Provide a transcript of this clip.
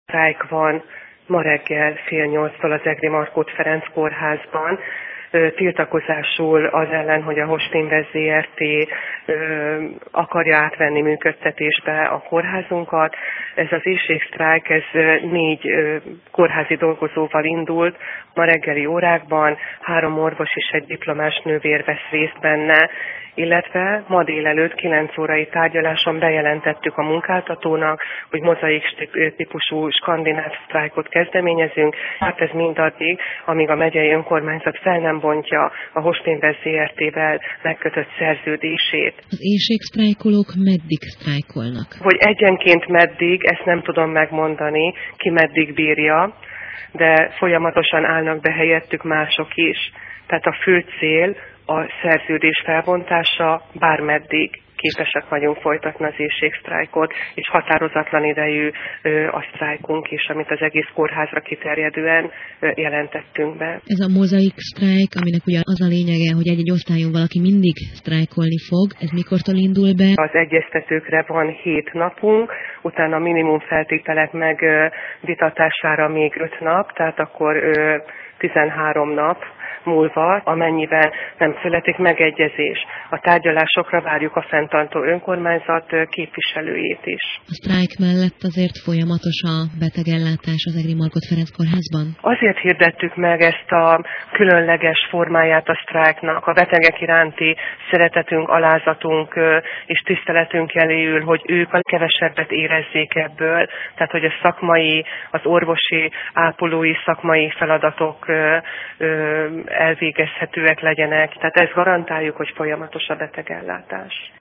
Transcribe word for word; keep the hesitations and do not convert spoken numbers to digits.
Sztrájk van ma reggel fél nyolctól az Egri Markhót Ferenc kórházban. Tiltakozásul az ellen, hogy a Hostinvest zé er té ö, akarja átvenni működtetésbe a kórházunkat. Ez az éhségsztrájk, ez négy ö, kórházi dolgozóval indult. Ma reggeli órákban három orvos és egy diplomás nővér vesz részt benne, illetve ma délelőtt kilenc órai tárgyaláson bejelentettük a munkáltatónak, hogy mozaik típusú skandináv sztrájkot kezdeményezünk. Hát ez mindaddig, amíg a megyei önkormányzat fel nem bontja a Hostinvest zé er té-vel megkötött szerződését. Az éhségsztrájkolók meddig sztrájkolnak? Hogy egyenként meddig, ezt nem tudom megmondani, ki meddig bírja, de folyamatosan állnak be helyettük mások is. Tehát a fő cél a szerződés felbontása, bármeddig képesek vagyunk folytatni az éhségsztrájkot, és határozatlan idejű ö, a sztrájkunk is, amit az egész kórházra kiterjedően ö, jelentettünk be. Ez a mozaik sztrájk, aminek ugye az a lényege, hogy egy-egy osztályon valaki mindig sztrájkolni fog, ez mikortól indul be? Az egyeztetőkre van hét napunk, utána a minimum feltételek meg ö, vitatására még öt nap, tehát akkor ö, tizenhárom nap múlva, amennyiben nem születik megegyezés. A tárgyalásokra várjuk a fenntartó önkormányzat képviselőjét is. A sztrájk mellett azért folyamatos a betegellátás az Egri Markhót Ferenc kórházban? Azért hirdettük meg ezt a különleges formáját a sztrájknak. A betegek iránti szeretetünk, alázatunk és tiszteletünk eléül, hogy ők a kevesebbet érezzék ebből, tehát hogy a szakmai, az orvosi, ápolói szakmai feladatok elvégezhetőek legyenek. Tehát ezt garantáljuk, hogy folyamatos a betegellátás.